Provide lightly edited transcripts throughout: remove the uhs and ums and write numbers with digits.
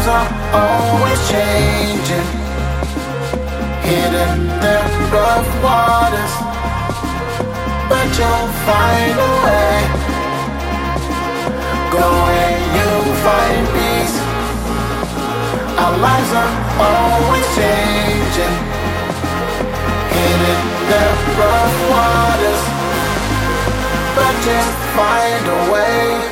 lives are always changing, hidden the rough waters, but you'll find a way. Go and you'll find peace. Our lives are always changing, hidden the rough waters, but just find a way.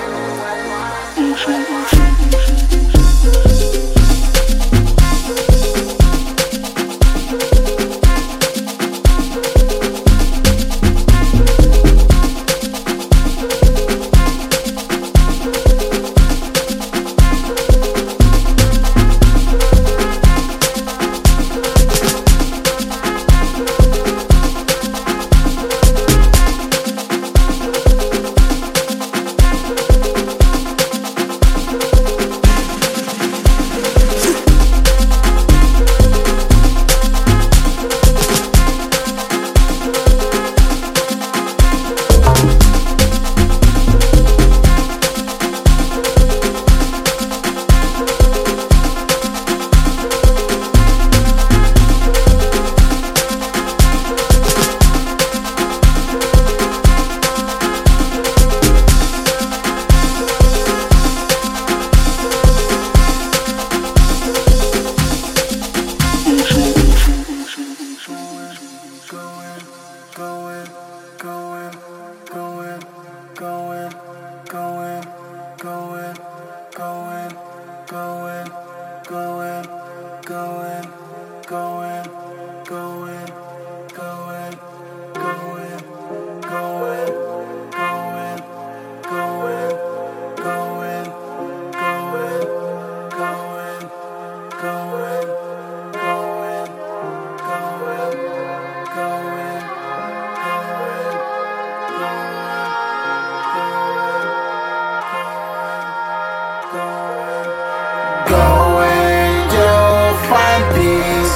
Go and you'll find peace.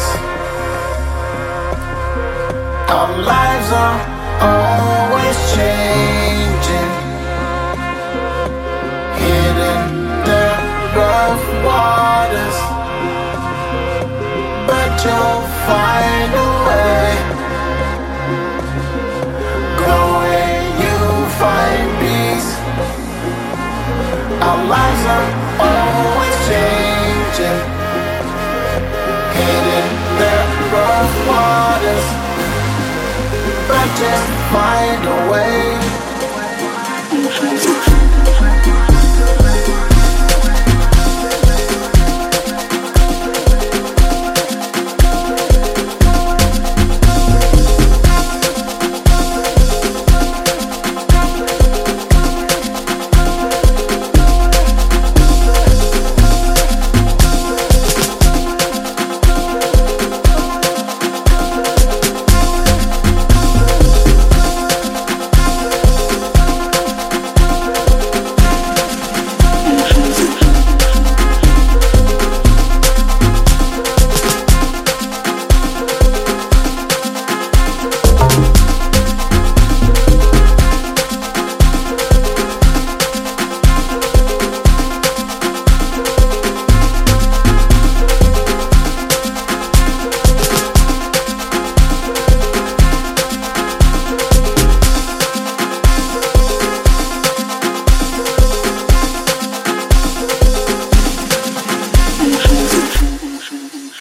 Our lives are always changing, hidden the rough waters, but you'll find a way. Go and you'll find peace. Our lives are always changing, hidden the rough waters, but just find a way.